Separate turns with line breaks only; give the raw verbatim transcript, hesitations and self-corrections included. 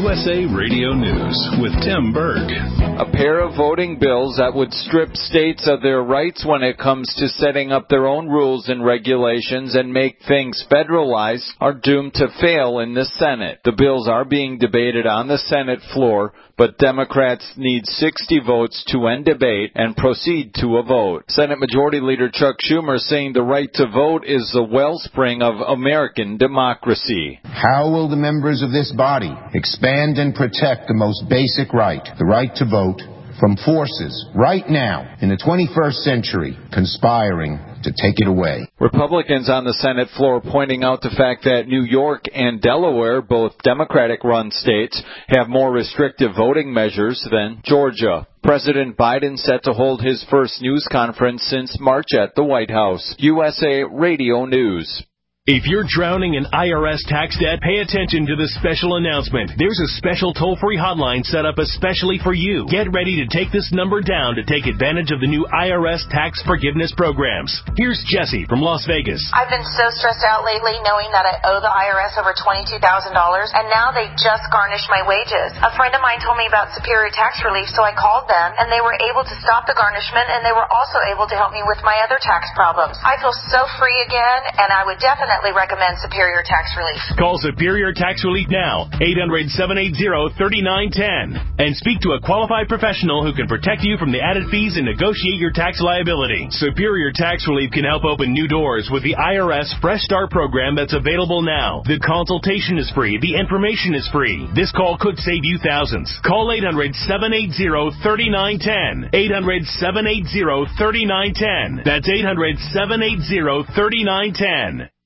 U S A Radio News with Tim Berg.
A pair of voting bills that would strip states of their rights when it comes to setting up their own rules and regulations and make things federalized are doomed to fail in the Senate. The bills are being debated on the Senate floor, but Democrats need sixty votes to end debate and proceed to a vote. Senate Majority Leader Chuck Schumer saying the right to vote is the wellspring of American democracy.
How will the members of this body expand and protect the most basic right, the right to vote, from forces right now in the twenty-first century conspiring to take it away?
Republicans on the Senate floor pointing out the fact that New York and Delaware, both Democratic-run states, have more restrictive voting measures than Georgia. President Biden set to hold his first news conference since March at the White House. U S A Radio News.
If you're drowning in I R S tax debt, pay attention to this special announcement. There's a special toll-free hotline set up especially for you. Get ready to take this number down to take advantage of the new I R S tax forgiveness programs. Here's Jessie from Las Vegas.
I've been so stressed out lately knowing that I owe the I R S over twenty-two thousand dollars, and now they just garnished my wages. A friend of mine told me about Superior Tax Relief, so I called them, and they were able to stop the garnishment, and they were also able to help me with my other tax problems. I feel so free again, and I would definitely recommend Superior Tax Relief.
Call Superior Tax Relief now, eight hundred, seven eight zero, three nine one zero, and speak to a qualified professional who can protect you from the added fees and negotiate your tax liability. Superior Tax Relief can help open new doors with the I R S Fresh Start program that's available now. The consultation is free. The information is free. This call could save you thousands. Call eight hundred, seven eight zero, three nine one zero. eight hundred, seven eight zero, three nine one zero. That's eight hundred, seven eight zero, three nine one zero.